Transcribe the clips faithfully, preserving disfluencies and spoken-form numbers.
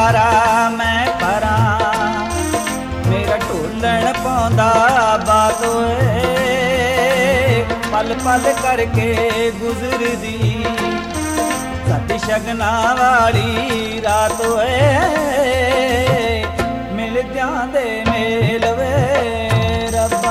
पारा मैं परा मेरा ढोलण पाउंदा बात ओए पल पल करके गुजरदी साडी शगना वाली रात ओए मिलदियां दे मेल वे रब्बा।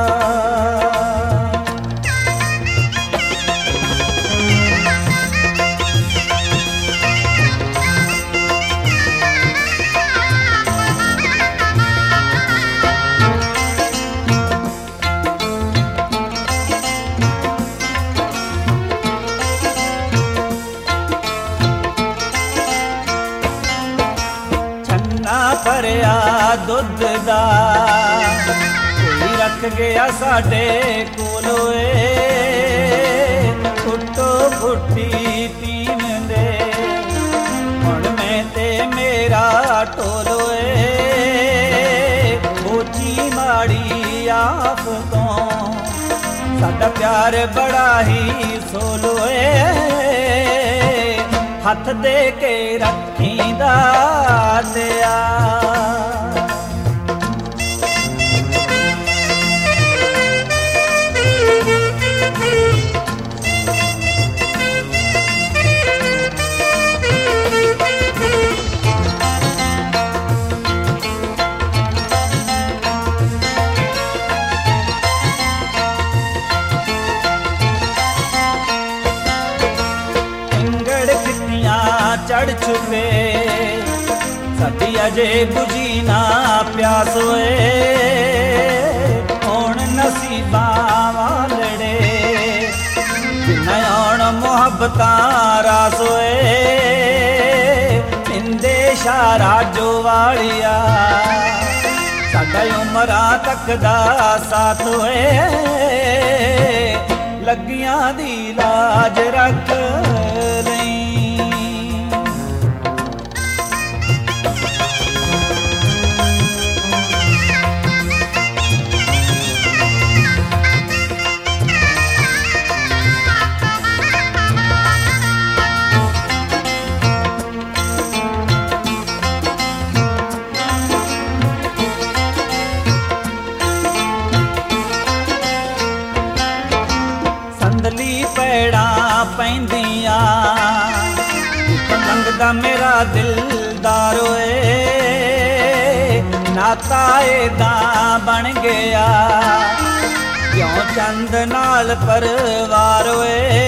भरिया दुध दा कोई रख गया साडे कोलोए फुटो फुटी तीन दे हुण मैं ते मेरा टोलोए ओची माड़ी आफ तो साडा प्यार बड़ा ही सोलोए हथ दे के रखींदा दिया। चढ़ चुके साडी अजे बुझी ना प्यास होए हुण नसीबां वालड़े जिन्ना आउण मुहब्बतां रास होए इंदे शारा जो वालिया साडा उमरां तक दा साथ होए लगियां दी लाज रख लई। पैड़ा पैंदिया लंघदा मेरा दिलदार होए नाता एदा बन गया क्यों चंद नाल परवार होए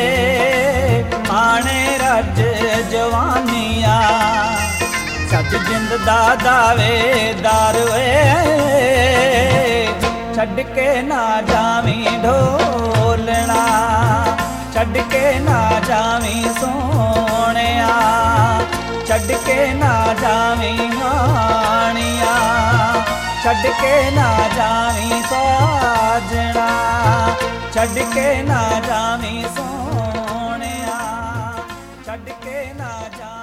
आने रज जवानिया सच जिंद दा दावेदार होए छड़ के ना जावी ढोलना छड़ के ना जावी सोनिया छड़ के ना जावी मानिया छड़ के ना जावी साजना छड़ के ना जावी सोनिया छड़ के ना जा